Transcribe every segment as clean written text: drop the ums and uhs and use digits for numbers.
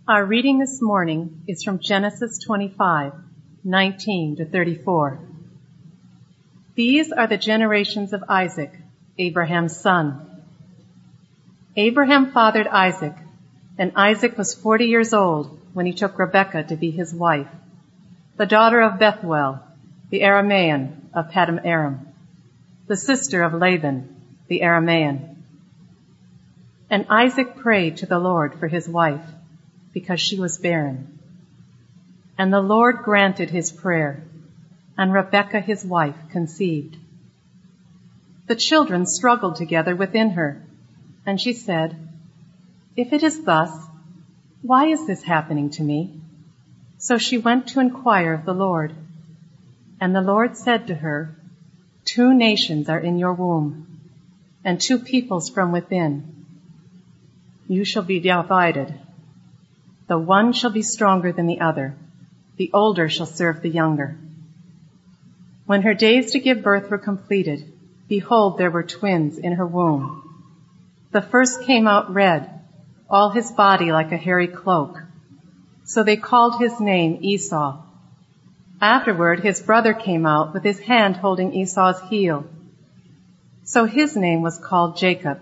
Our reading this morning is from Genesis 25, 19 to 34. These are the generations of Isaac, Abraham's son. Abraham fathered Isaac, and Isaac was 40 years old when he took Rebekah to be his wife, the daughter of Bethuel, the Aramean of Paddan Aram, the sister of Laban, the Aramean. And Isaac prayed to the Lord for his wife, because she was barren. And the Lord granted his prayer, and Rebekah his wife conceived. The children struggled together within her, and she said, "If it is thus, why is this happening to me?" So she went to inquire of the Lord. And the Lord said to her, "2 nations are in your womb, and 2 peoples from within. You shall be divided. The one shall be stronger than the other. The older shall serve the younger." When her days to give birth were completed, behold, there were twins in her womb. The first came out red, all his body like a hairy cloak. So they called his name Esau. Afterward, his brother came out with his hand holding Esau's heel. So his name was called Jacob.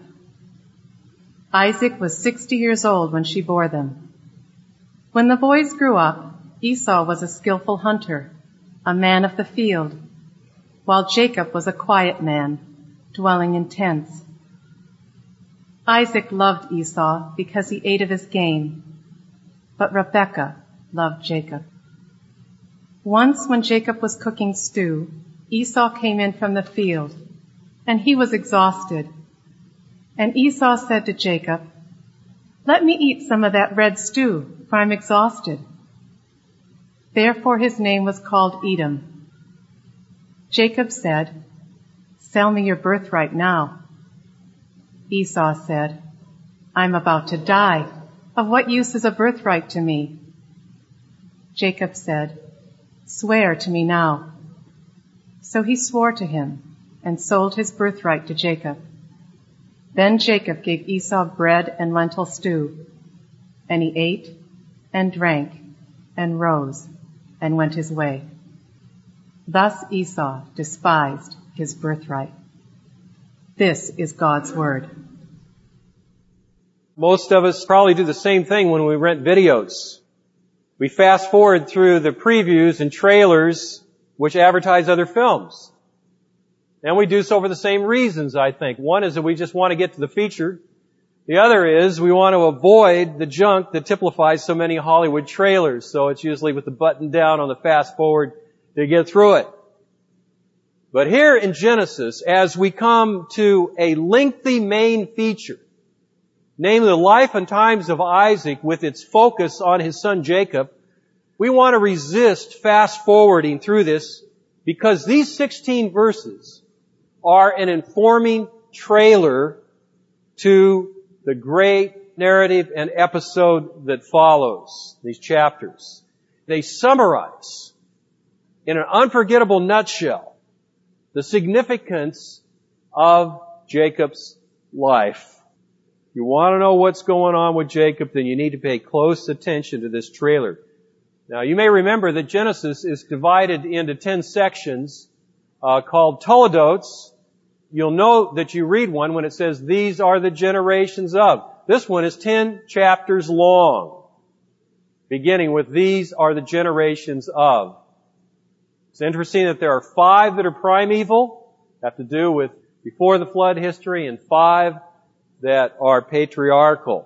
Isaac was 60 years old when she bore them. When the boys grew up, Esau was a skillful hunter, a man of the field, while Jacob was a quiet man, dwelling in tents. Isaac loved Esau because he ate of his game, but Rebekah loved Jacob. Once when Jacob was cooking stew, Esau came in from the field, and he was exhausted. And Esau said to Jacob, "Let me eat some of that red stew, for I'm exhausted." Therefore his name was called Edom. Jacob said, "Sell me your birthright now." Esau said, "I'm about to die. Of what use is a birthright to me?" Jacob said, "Swear to me now." So he swore to him and sold his birthright to Jacob. Then Jacob gave Esau bread and lentil stew, and he ate and drank and rose and went his way. Thus Esau despised his birthright. This is God's word. Most of us probably do the same thing when we rent videos. We fast forward through the previews and trailers which advertise other films. And we do so for the same reasons, I think. One is that we just want to get to the feature. The other is we want to avoid the junk that typifies so many Hollywood trailers. So it's usually with the button down on the fast forward to get through it. But here in Genesis, as we come to a lengthy main feature, namely the life and times of Isaac with its focus on his son Jacob, we want to resist fast forwarding through this because these 16 verses are an informing trailer to the great narrative and episode that follows, these chapters. They summarize, in an unforgettable nutshell, the significance of Jacob's life. If you want to know what's going on with Jacob, then you need to pay close attention to this trailer. Now, you may remember that Genesis is divided into 10 sections called Toledotes. You'll know that you read one when it says, "These are the generations of." This one is 10 chapters long, beginning with, "These are the generations of." It's interesting that there are 5 that are primeval, have to do with before the flood history, and 5 that are patriarchal.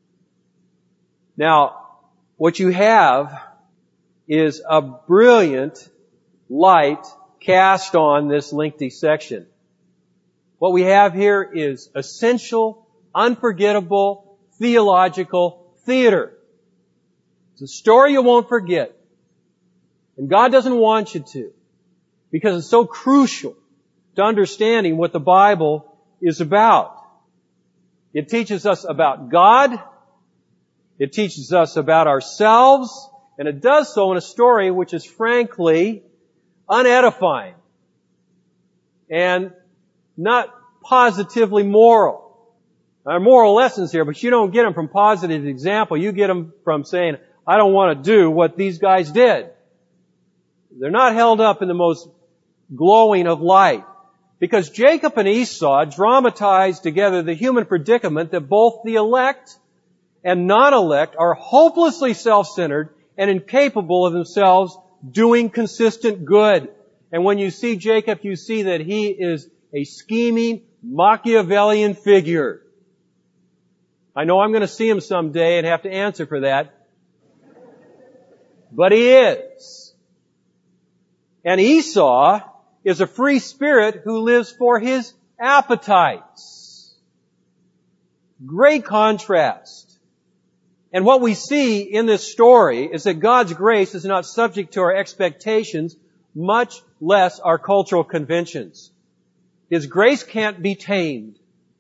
Now, what you have is a brilliant light cast on this lengthy section. What we have here is essential, unforgettable, theological theater. It's a story you won't forget. And God doesn't want you to, because it's so crucial to understanding what the Bible is about. It teaches us about God, it teaches us about ourselves, and it does so in a story which is frankly unedifying and not positively moral. There are moral lessons here, but you don't get them from positive example. You get them from saying, I don't want to do what these guys did. They're not held up in the most glowing of light. Because Jacob and Esau dramatized together the human predicament that both the elect and non-elect are hopelessly self-centered and incapable of themselves doing consistent good. And when you see Jacob, you see that he is a scheming, Machiavellian figure. I know I'm going to see him someday and have to answer for that. But he is. And Esau is a free spirit who lives for his appetites. Great contrast. And what we see in this story is that God's grace is not subject to our expectations, much less our cultural conventions. His grace can't be tamed.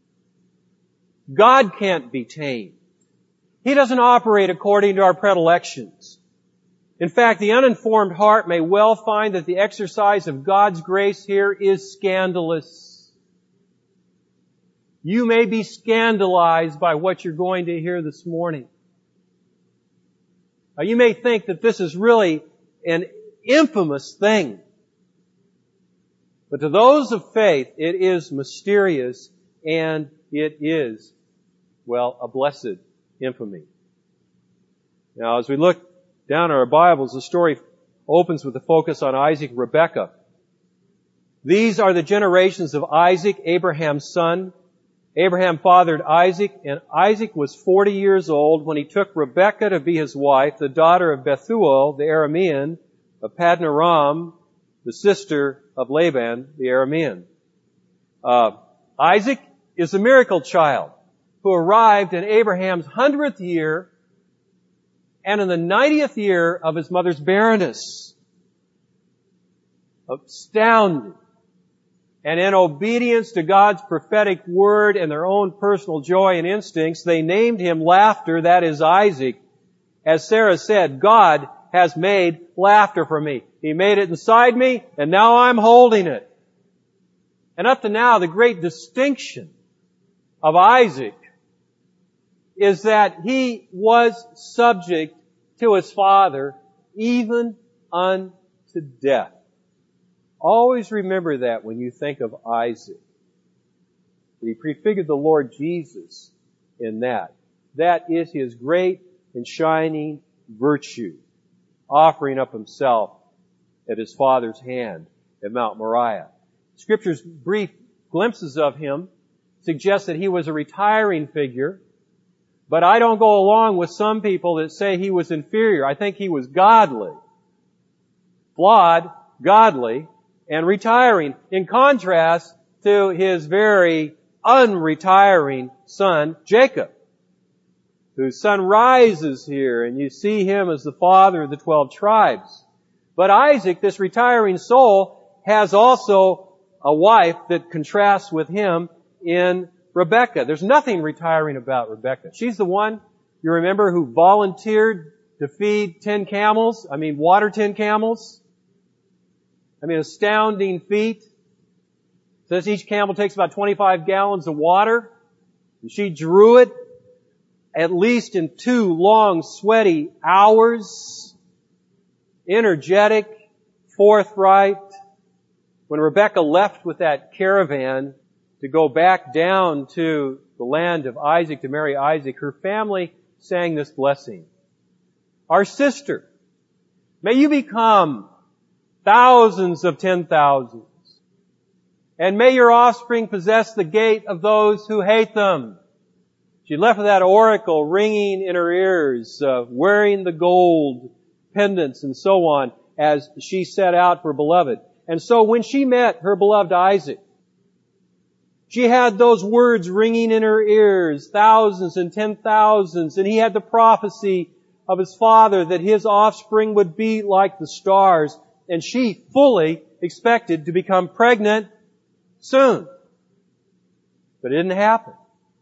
God can't be tamed. He doesn't operate according to our predilections. In fact, the uninformed heart may well find that the exercise of God's grace here is scandalous. You may be scandalized by what you're going to hear this morning. You may think that this is really an infamous thing. But to those of faith, it is mysterious and it is, well, a blessed infamy. Now, as we look down in our Bibles, the story opens with a focus on Isaac and Rebekah. These are the generations of Isaac, Abraham's son. Abraham fathered Isaac, and Isaac was 40 years old when he took Rebekah to be his wife, the daughter of Bethuel, the Aramean, of Padanaram, the sister of Laban, the Aramean. Isaac is a miracle child who arrived in Abraham's 100th year and in the 90th year of his mother's barrenness. Astounding. And in obedience to God's prophetic word and their own personal joy and instincts, they named him Laughter, that is Isaac. As Sarah said, God has made laughter for me. He made it inside me, and now I'm holding it. And up to now, the great distinction of Isaac is that he was subject to his father even unto death. Always remember that when you think of Isaac. He prefigured the Lord Jesus in that. That is his great and shining virtue, offering up himself at his father's hand at Mount Moriah. Scripture's brief glimpses of him suggest that he was a retiring figure, but I don't go along with some people that say he was inferior. I think he was godly, flawed, godly, and retiring, in contrast to his very unretiring son, Jacob, whose sun rises here, and you see him as the father of the 12 tribes. But Isaac, this retiring soul, has also a wife that contrasts with him in Rebekah. There's nothing retiring about Rebekah. She's the one, you remember, who volunteered to feed water 10 camels. Astounding feat. It says each camel takes about 25 gallons of water. And she drew it at least in 2 long, sweaty hours. Energetic, forthright. When Rebekah left with that caravan to go back down to the land of Isaac to marry Isaac, her family sang this blessing. Our sister, may you become thousands of 10,000s. And may your offspring possess the gate of those who hate them. She left with that oracle ringing in her ears, wearing the gold pendants and so on as she set out for beloved. And so when she met her beloved Isaac, she had those words ringing in her ears, thousands and 10,000s, and he had the prophecy of his father that his offspring would be like the stars. And she fully expected to become pregnant soon. But it didn't happen.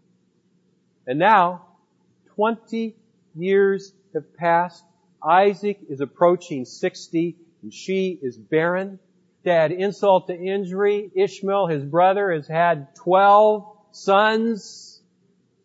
And now, 20 years have passed. Isaac is approaching 60, and she is barren. To add insult to injury, Ishmael, his brother, has had 12 sons.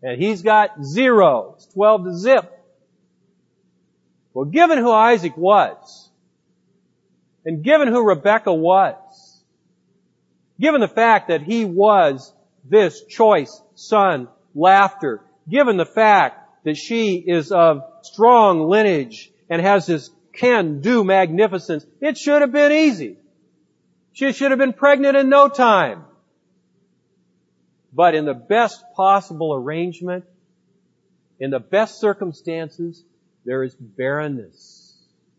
And he's got 0. It's 12 to zip. Well, given who Isaac was, and given who Rebekah was, given the fact that he was this choice son, Laughter, given the fact that she is of strong lineage and has this can-do magnificence, it should have been easy. She should have been pregnant in no time. But in the best possible arrangement, in the best circumstances, there is barrenness.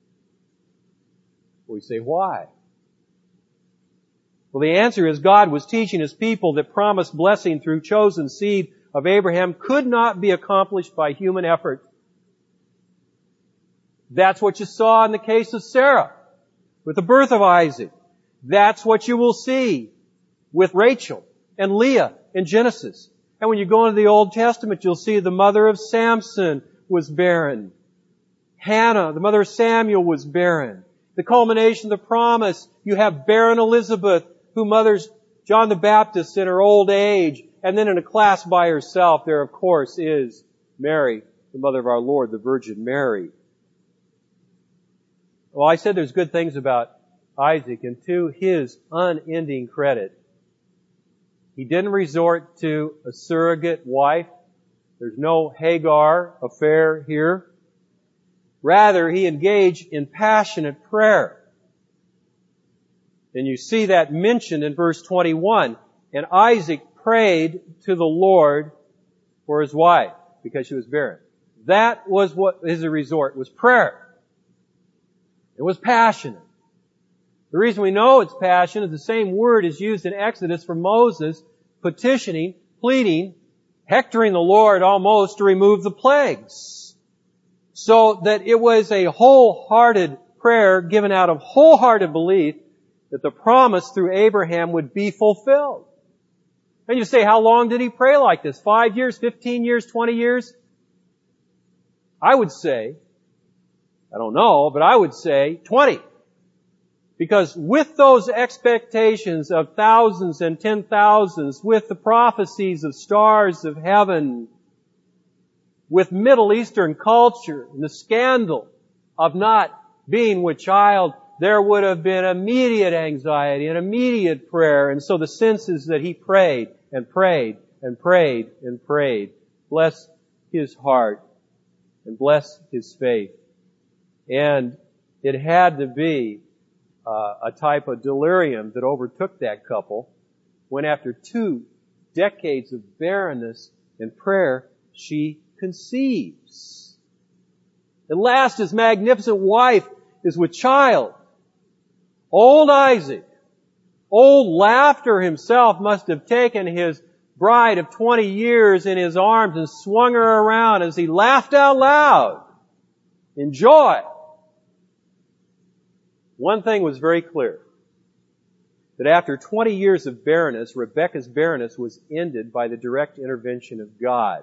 We say, why? Well, the answer is God was teaching His people that promised blessing through chosen seed of Abraham could not be accomplished by human effort. That's what you saw in the case of Sarah with the birth of Isaac. That's what you will see with Rachel and Leah in Genesis. And when you go into the Old Testament, you'll see the mother of Samson was barren. Hannah, the mother of Samuel, was barren. The culmination of the promise, you have barren Elizabeth, who mothers John the Baptist in her old age. And then in a class by herself, there of course is Mary, the mother of our Lord, the Virgin Mary. Well, I said there's good things about Isaac, and to his unending credit, he didn't resort to a surrogate wife. There's no Hagar affair here. Rather, he engaged in passionate prayer. And you see that mentioned in verse 21. And Isaac prayed to the Lord for his wife because she was barren. That was what his resort was, prayer. It was passionate. The reason we know it's passionate, the same word is used in Exodus for Moses petitioning, pleading, hectoring the Lord almost to remove the plagues. So that it was a wholehearted prayer given out of wholehearted belief that the promise through Abraham would be fulfilled. And you say, how long did he pray like this? 5 years, 15 years, 20 years? I would say, I don't know, but I would say 20. Because with those expectations of thousands and 10,000s, with the prophecies of stars of heaven, with Middle Eastern culture and the scandal of not being with child, there would have been immediate anxiety and immediate prayer. And so the sense is that he prayed and prayed and prayed and prayed. Bless his heart and bless his faith. And it had to be a type of delirium that overtook that couple when after 2 decades of barrenness and prayer, she conceives. At last his magnificent wife is with child. Old Isaac, old Laughter himself must have taken his bride of 20 years in his arms and swung her around as he laughed out loud in joy. One thing was very clear, that after 20 years of barrenness, Rebekah's barrenness was ended by the direct intervention of God.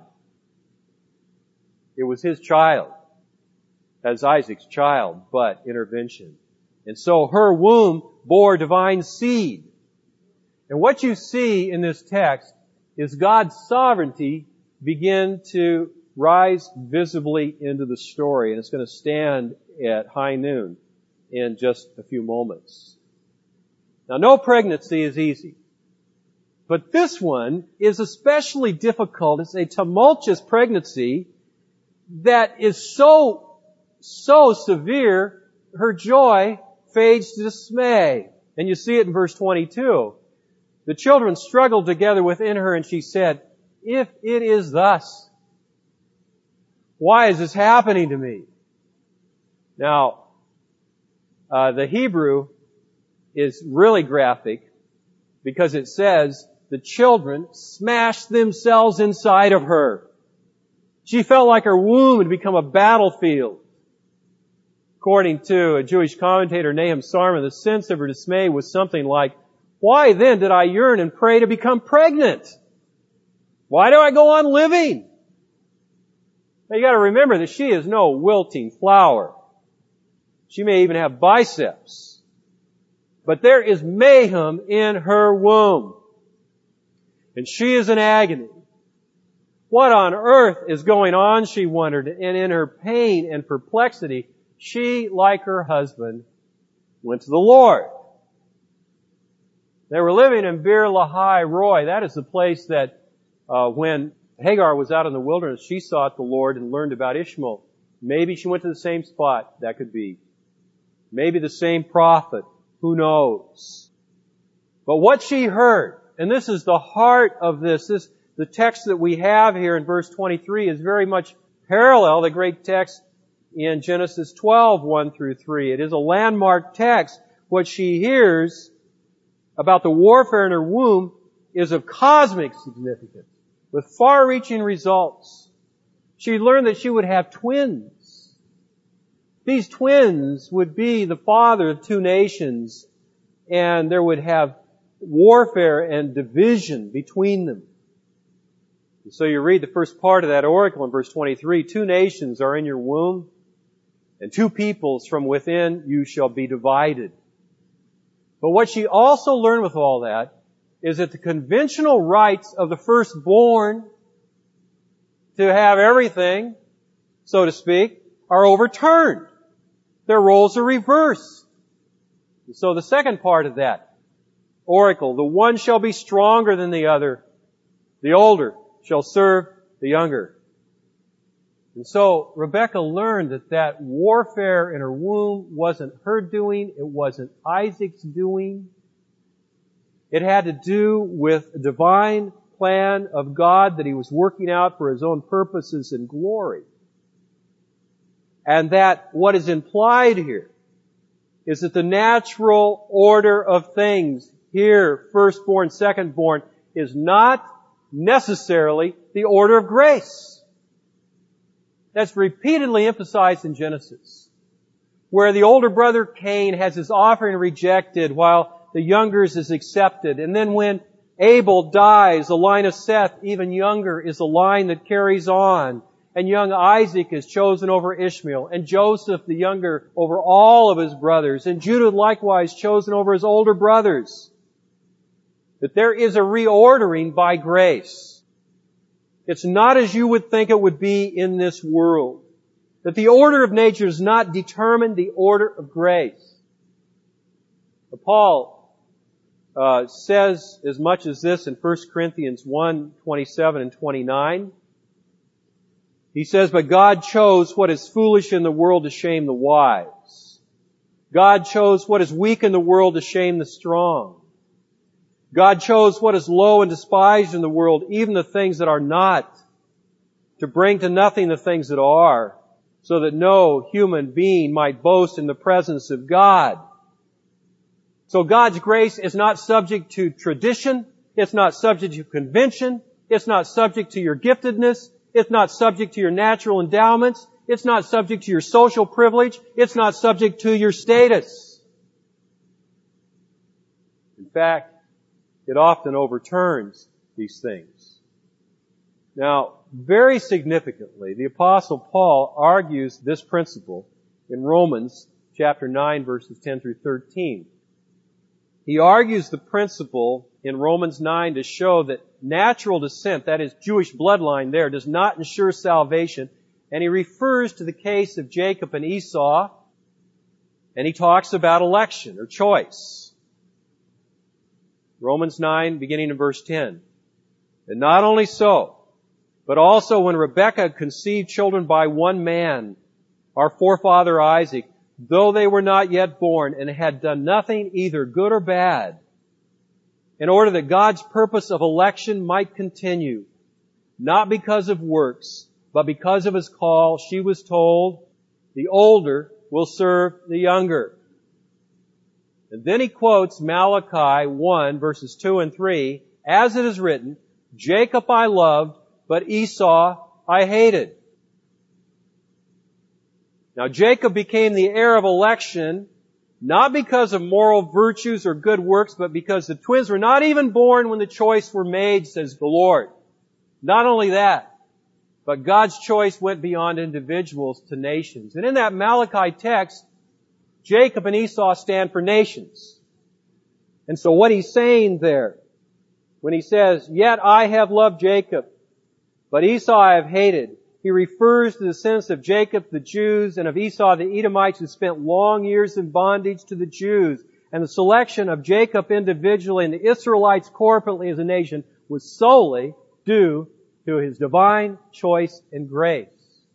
It was his child, as Isaac's child, but intervention. And so her womb bore divine seed. And what you see in this text is God's sovereignty begin to rise visibly into the story. And it's going to stand at high noon in just a few moments. Now, no pregnancy is easy. But this one is especially difficult. It's a tumultuous pregnancy that is so severe, her joy fades to dismay. And you see it in verse 22. The children struggled together within her, and she said, "If it is thus, why is this happening to me?" Now, the Hebrew is really graphic because it says the children smashed themselves inside of her. She felt like her womb had become a battlefield. According to a Jewish commentator, Nahum Sarman, the sense of her dismay was something like, "Why then did I yearn and pray to become pregnant? Why do I go on living?" Now you got to remember that she is no wilting flower. She may even have biceps. But there is mayhem in her womb. And she is in agony. What on earth is going on, she wondered, and in her pain and perplexity, she, like her husband, went to the Lord. They were living in Bir Lahai Roi. That is the place that when Hagar was out in the wilderness, she sought the Lord and learned about Ishmael. Maybe she went to the same spot. That could be. Maybe the same prophet. Who knows? But what she heard, and this is the heart of this, the text that we have here in verse 23 is very much parallel, the great text in Genesis 12, 1 through 3. It is a landmark text. What she hears about the warfare in her womb is of cosmic significance, with far-reaching results. She learned that she would have twins. These twins would be the father of two nations, and there would have warfare and division between them. And so you read the first part of that oracle in verse 23, 2 nations are in your womb, and 2 peoples from within you shall be divided. But what she also learned with all that is that the conventional rights of the firstborn to have everything, so to speak, are overturned. Their roles are reversed. And so the second part of that oracle, the one shall be stronger than the other, the older shall serve the younger. And so Rebekah learned that warfare in her womb wasn't her doing, it wasn't Isaac's doing. It had to do with a divine plan of God that He was working out for His own purposes and glory. And that what is implied here is that the natural order of things here, firstborn, secondborn, is not necessarily the order of grace. That's repeatedly emphasized in Genesis, where the older brother Cain has his offering rejected while the younger's is accepted. And then when Abel dies, the line of Seth, even younger, is the line that carries on. And young Isaac is chosen over Ishmael, and Joseph the younger over all of his brothers, and Judah likewise chosen over his older brothers. That there is a reordering by grace. It's not as you would think it would be in this world. That the order of nature does not determine the order of grace. Paul says as much as this in 1 Corinthians 1, 27 and 29. He says, but God chose what is foolish in the world to shame the wise. God chose what is weak in the world to shame the strong. God chose what is low and despised in the world, even the things that are not, to bring to nothing the things that are, so that no human being might boast in the presence of God. So God's grace is not subject to tradition. It's not subject to convention. It's not subject to your giftedness. It's not subject to your natural endowments. It's not subject to your social privilege. It's not subject to your status. In fact, it often overturns these things. Now, very significantly, the Apostle Paul argues this principle in Romans chapter 9, verses 10 through 13. He argues the principle in Romans 9 to show that natural descent, that is Jewish bloodline there, does not ensure salvation. And he refers to the case of Jacob and Esau, and he talks about election or choice. Romans 9, beginning in verse 10. And not only so, but also when Rebekah conceived children by one man, our forefather Isaac, though they were not yet born and had done nothing either good or bad, in order that God's purpose of election might continue, not because of works, but because of His call, she was told, the older will serve the younger. And then he quotes Malachi 1, verses 2 and 3, as it is written, Jacob I loved, but Esau I hated. Now Jacob became the heir of election, not because of moral virtues or good works, but because the twins were not even born when the choice were made, says the Lord. Not only that, but God's choice went beyond individuals to nations. And in that Malachi text, Jacob and Esau stand for nations. And so what he's saying there, when he says, yet I have loved Jacob, But Esau I have hated. He refers to the sins of Jacob, the Jews, and of Esau, the Edomites, who spent long years in bondage to the Jews. And the selection of Jacob individually and the Israelites corporately as a nation was solely due to his divine choice and grace.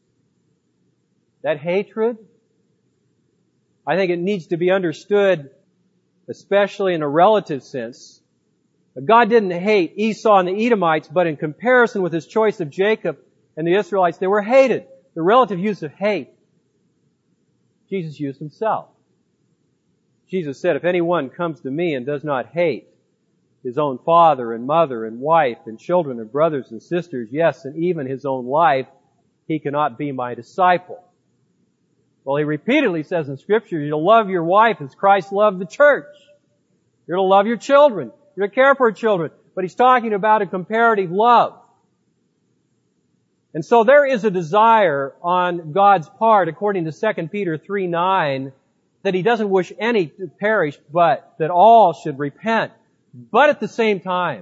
That hatred, I think it needs to be understood, especially in a relative sense. God didn't hate Esau and the Edomites, but in comparison with his choice of Jacob and the Israelites, they were hated. The relative use of hate, Jesus used himself. Jesus said, if anyone comes to me and does not hate his own father and mother and wife and children and brothers and sisters, yes, and even his own life, he cannot be my disciple. Well, he repeatedly says in Scripture, you're to love your wife as Christ loved the church. You're to love your children. You're to care for your children. But he's talking about a comparative love. And so there is a desire on God's part, according to 2 Peter 3:9, that he doesn't wish any to perish, but that all should repent. But at the same time,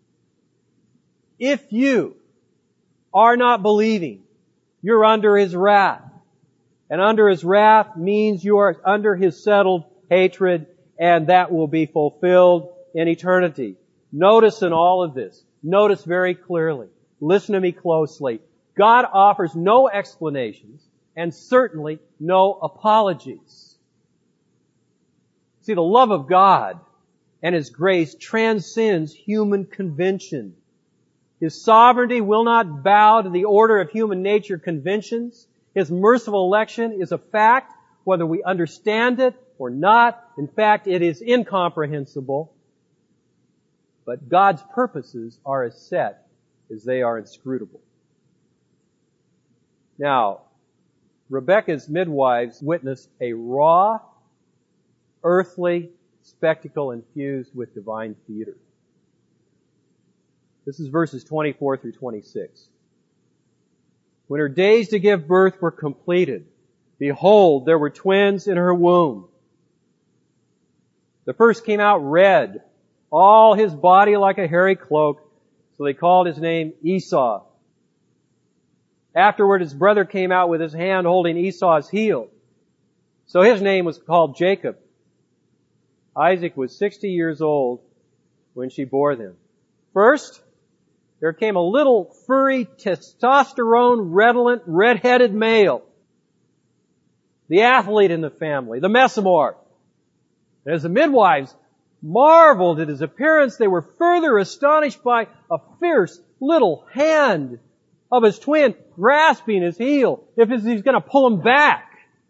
if you are not believing, you're under his wrath. And under his wrath means you are under his settled hatred, and that will be fulfilled in eternity. Notice in all of this, notice very clearly, listen to me closely, God offers no explanations and certainly no apologies. See, the love of God and his grace transcends human convention. His sovereignty will not bow to the order of human nature conventions. His merciful election is a fact, whether we understand it or not. In fact, it is incomprehensible. But God's purposes are as set as they are inscrutable. Now, Rebekah's midwives witnessed a raw, earthly spectacle infused with divine theater. This is verses 24 through 26. When her days to give birth were completed, behold, there were twins in her womb. The first came out red, all his body like a hairy cloak, so they called his name Esau. Afterward, his brother came out with his hand holding Esau's heel, so his name was called Jacob. Isaac was 60 years old when she bore them. First, there came a little furry, testosterone-redolent, red-headed male. The athlete in the family, the mesomorph. And as the midwives marveled at his appearance, they were further astonished by a fierce little hand of his twin grasping his heel, if he's going to pull him back.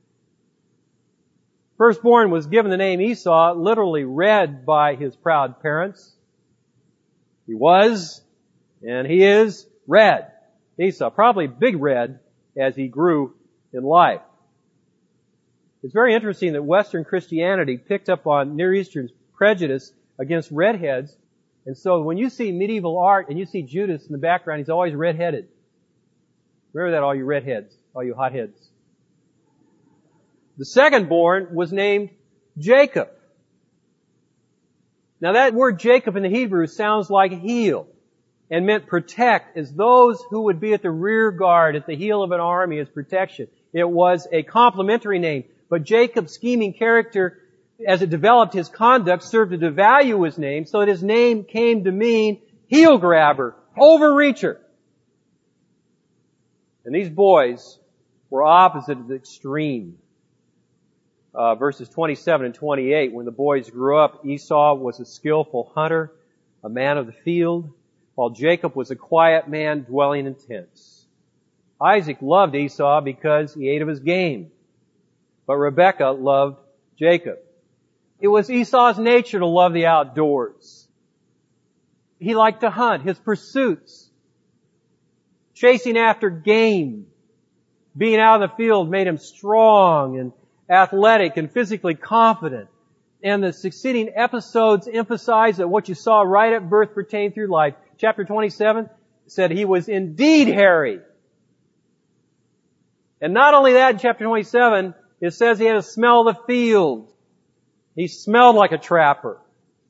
Firstborn was given the name Esau, literally read by his proud parents. He was, and he is, red. Esau, probably big red as he grew in life. It's very interesting that Western Christianity picked up on Near Eastern prejudice against redheads. And so when you see medieval art and you see Judas in the background, he's always redheaded. Remember that, all you redheads, all you hotheads. The second born was named Jacob. Now that word Jacob in the Hebrew sounds like heel and meant protect, as those who would be at the rear guard at the heel of an army as protection. It was a complimentary name. But Jacob's scheming character, as it developed his conduct, served to devalue his name, so that his name came to mean heel grabber, overreacher. And these boys were opposite of the extreme. Verses 27 and 28, when the boys grew up, Esau was a skillful hunter, a man of the field, while Jacob was a quiet man dwelling in tents. Isaac loved Esau because he ate of his game, but Rebekah loved Jacob. It was Esau's nature to love the outdoors. He liked to hunt. His pursuits, chasing after game, being out in the field made him strong and athletic and physically confident. And the succeeding episodes emphasize that what you saw right at birth pertained through life. Chapter 27 said he was indeed hairy. And not only that, in chapter 27, it says he had a smell of the field. He smelled like a trapper.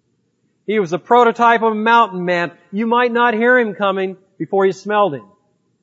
He was a prototype of a mountain man. You might not hear him coming before you smelled him.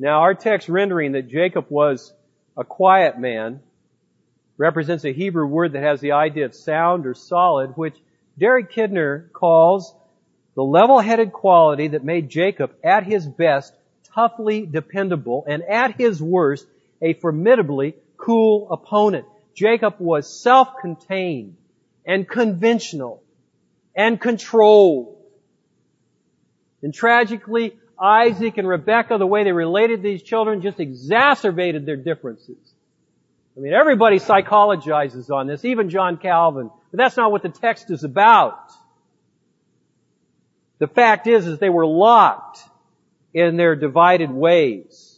Now, our text rendering that Jacob was a quiet man represents a Hebrew word that has the idea of sound or solid, which Derek Kidner calls the level-headed quality that made Jacob, at his best, toughly dependable, and at his worst, a formidably cool opponent. Jacob was self-contained and conventional and controlled. And tragically, Isaac and Rebekah, the way they related to these children, just exacerbated their differences. I mean, everybody psychologizes on this, even John Calvin, but that's not what the text is about. The fact is they were locked in their divided ways.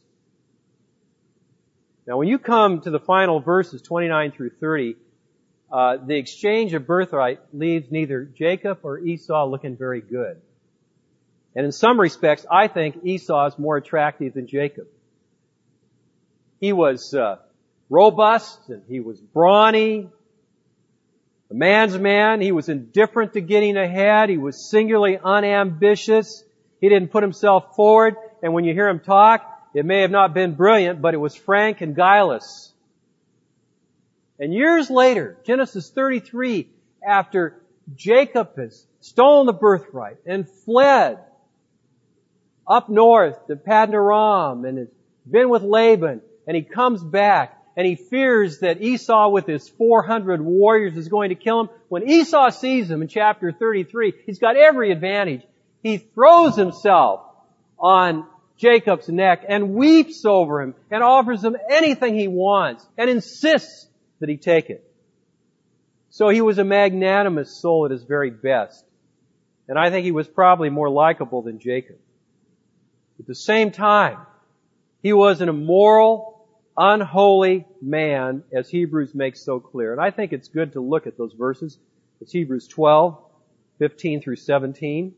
Now, when you come to the final verses, 29 through 30, the exchange of birthright leaves neither Jacob or Esau looking very good. And in some respects, I think Esau is more attractive than Jacob. He was robust, and he was brawny, a man's man. He was indifferent to getting ahead. He was singularly unambitious. He didn't put himself forward. And when you hear him talk, it may have not been brilliant, but it was frank and guileless. And years later, Genesis 33, after Jacob has stolen the birthright and fled up north to Paddan Aram and has been with Laban, and he comes back and he fears that Esau with his 400 warriors is going to kill him. When Esau sees him in chapter 33, he's got every advantage. He throws himself on Jacob's neck and weeps over him and offers him anything he wants and insists that he take it. So he was a magnanimous soul at his very best. And I think he was probably more likable than Jacob. At the same time, he was an immoral, unholy man, as Hebrews makes so clear. And I think it's good to look at those verses. It's Hebrews 12, 15 through 17.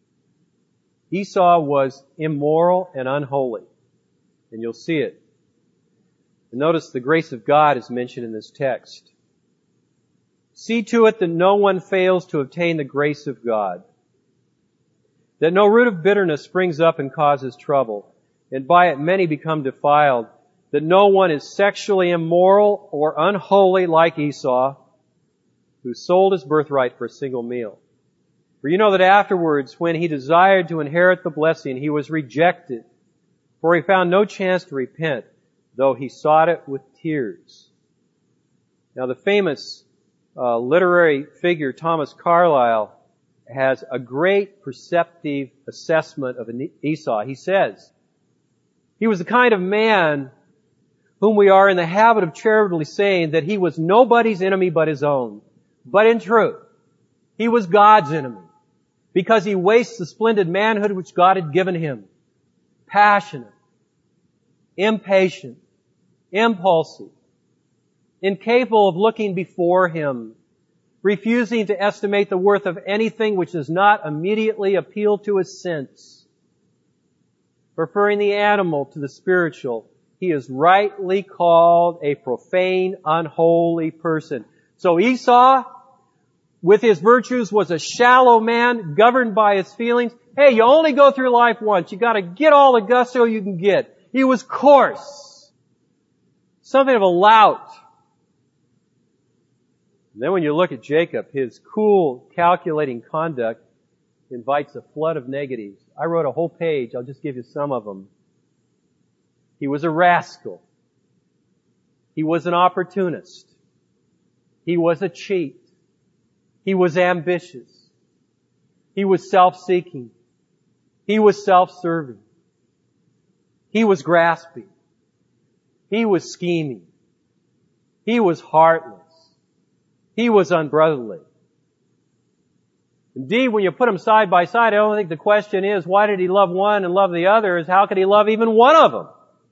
Esau was immoral and unholy. And you'll see it. And notice the grace of God is mentioned in this text. See to it that no one fails to obtain the grace of God, that no root of bitterness springs up and causes trouble, and by it many become defiled, that no one is sexually immoral or unholy like Esau, who sold his birthright for a single meal. For you know that afterwards, when he desired to inherit the blessing, he was rejected, for he found no chance to repent, though he sought it with tears. Now the famous literary figure Thomas Carlyle has a great perceptive assessment of Esau. He says, he was the kind of man whom we are in the habit of charitably saying that he was nobody's enemy but his own. But in truth, he was God's enemy, because he wastes the splendid manhood which God had given him. Passionate, impatient, impulsive, incapable of looking before him, refusing to estimate the worth of anything which does not immediately appeal to his sense, preferring the animal to the spiritual. He is rightly called a profane, unholy person. So Esau, with his virtues, was a shallow man, governed by his feelings. Hey, you only go through life once. You gotta get all the gusto you can get. He was coarse. Something of a lout. And then when you look at Jacob, his cool, calculating conduct invites a flood of negatives. I wrote a whole page. I'll just give you some of them. He was a rascal. He was an opportunist. He was a cheat. He was ambitious. He was self-seeking. He was self-serving. He was grasping. He was scheming. He was heartless. He was unbrotherly. Indeed, when you put them side by side, I don't think the question is, why did he love one and love the other? Is how could he love even one of them?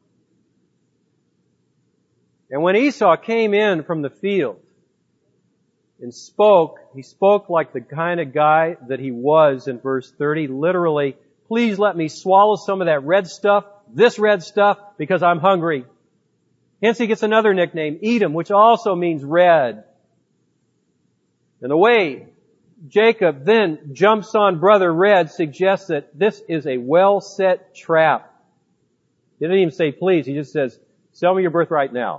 And when Esau came in from the field and spoke, he spoke like the kind of guy that he was in verse 30, literally, please let me swallow some of that red stuff, this red stuff, because I'm hungry. Hence he gets another nickname, Edom, which also means red. And the way Jacob then jumps on brother Red suggests that this is a well-set trap. He didn't even say please. He just says, sell me your birthright now.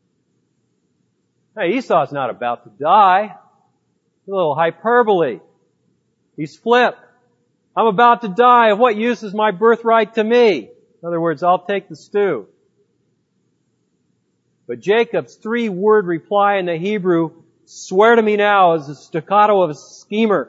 Hey, Esau's not about to die. A little hyperbole. He's flip. I'm about to die. Of what use is my birthright to me? In other words, I'll take the stew. But Jacob's 3-word reply in the Hebrew, swear to me now, is the staccato of a schemer.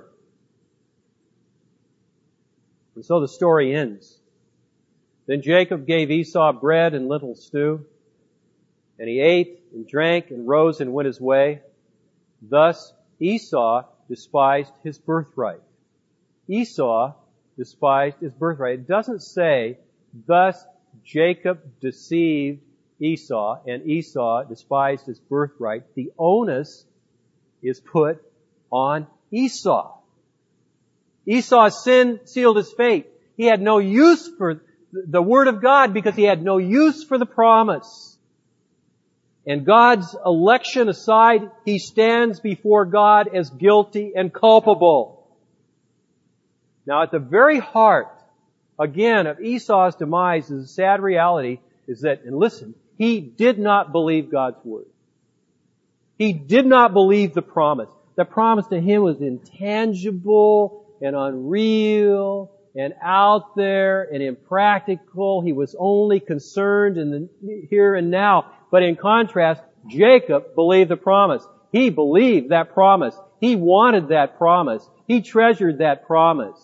And so the story ends. Then Jacob gave Esau bread and lentil stew, and he ate and drank and rose and went his way. Thus Esau despised his birthright. Esau despised his birthright. It doesn't say, thus Jacob deceived Esau, and Esau despised his birthright. The onus is put on Esau. Esau's sin sealed his fate. He had no use for the Word of God because he had no use for the promise. And God's election aside, he stands before God as guilty and culpable. Now at the very heart, again, of Esau's demise is a sad reality is that, and listen, he did not believe God's Word. He did not believe the promise. The promise to him was intangible and unreal and out there and impractical. He was only concerned in the here and now. But in contrast, Jacob believed the promise. He believed that promise. He wanted that promise. He treasured that promise.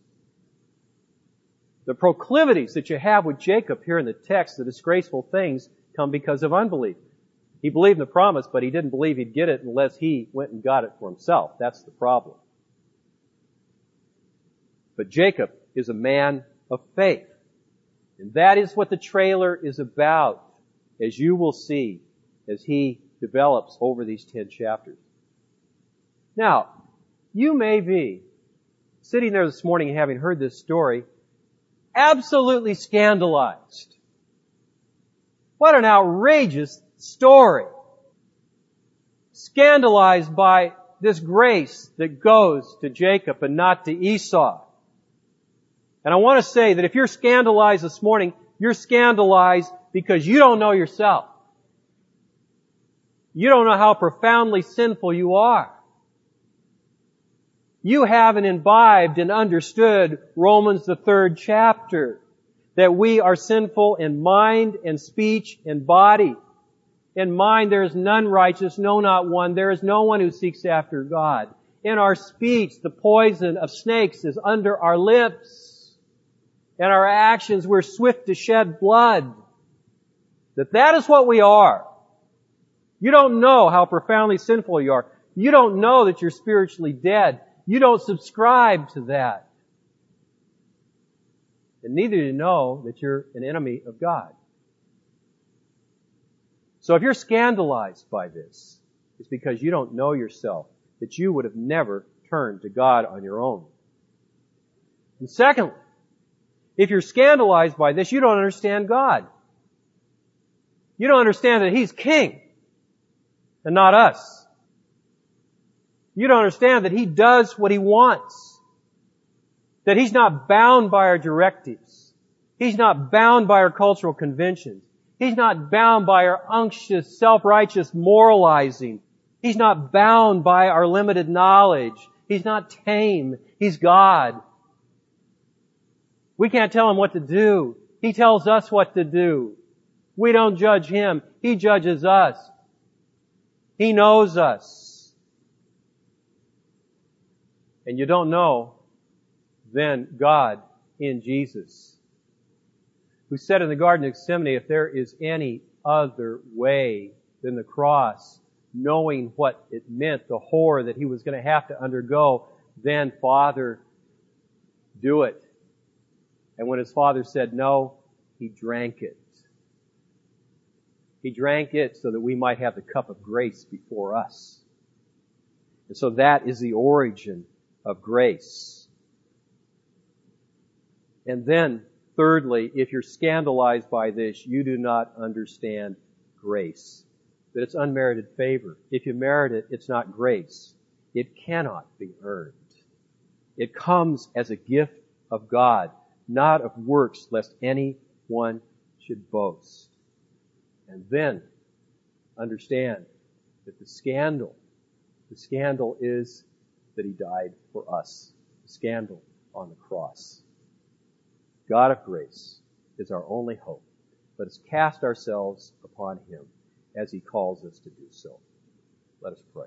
The proclivities that you have with Jacob here in the text, the disgraceful things, come because of unbelief. He believed in the promise, but he didn't believe he'd get it unless he went and got it for himself. That's the problem. But Jacob is a man of faith. And that is what the trailer is about, as you will see as he develops over these 10 chapters. Now, you may be sitting there this morning and having heard this story, absolutely scandalized. What an outrageous story. Scandalized by this grace that goes to Jacob and not to Esau. And I want to say that if you're scandalized this morning, you're scandalized because you don't know yourself. You don't know how profoundly sinful you are. You haven't imbibed and understood Romans the 3rd chapter, that we are sinful in mind and speech and body. In mind there is none righteous, no not one. There is no one who seeks after God. In our speech, the poison of snakes is under our lips. In our actions, we're swift to shed blood. That is what we are. You don't know how profoundly sinful you are. You don't know that you're spiritually dead. You don't subscribe to that. And neither do you know that you're an enemy of God. So if you're scandalized by this, it's because you don't know yourself, that you would have never turned to God on your own. And secondly, if you're scandalized by this, you don't understand God. You don't understand that He's King and not us. You don't understand that He does what He wants. That He's not bound by our directives. He's not bound by our cultural conventions. He's not bound by our unctuous, self-righteous moralizing. He's not bound by our limited knowledge. He's not tame. He's God. We can't tell Him what to do. He tells us what to do. We don't judge Him. He judges us. He knows us. And you don't know, then, God in Jesus, who said in the Garden of Gethsemane, if there is any other way than the cross, knowing what it meant, the horror that He was going to have to undergo, then, Father, do it. And when His Father said no, He drank it. He drank it so that we might have the cup of grace before us. And so that is the origin of grace. And then, thirdly, if you're scandalized by this, you do not understand grace. That it's unmerited favor. If you merit it, it's not grace. It cannot be earned. It comes as a gift of God, not of works, lest any one should boast. And then understand that the scandal is that he died for us. The scandal on the cross. God of grace is our only hope. Let us cast ourselves upon him as he calls us to do so. Let us pray.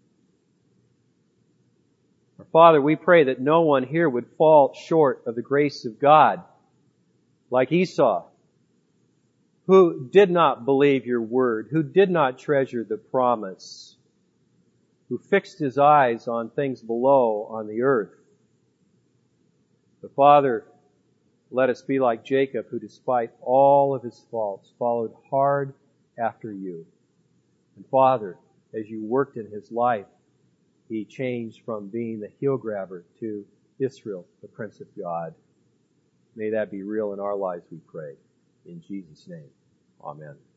Our Father, we pray that no one here would fall short of the grace of God, like Esau, who did not believe your word, who did not treasure the promise, who fixed his eyes on things below on the earth. But Father, let us be like Jacob, who despite all of his faults, followed hard after you. And Father, as you worked in his life, he changed from being the heel grabber to Israel, the Prince of God. May that be real in our lives, we pray. In Jesus' name, amen.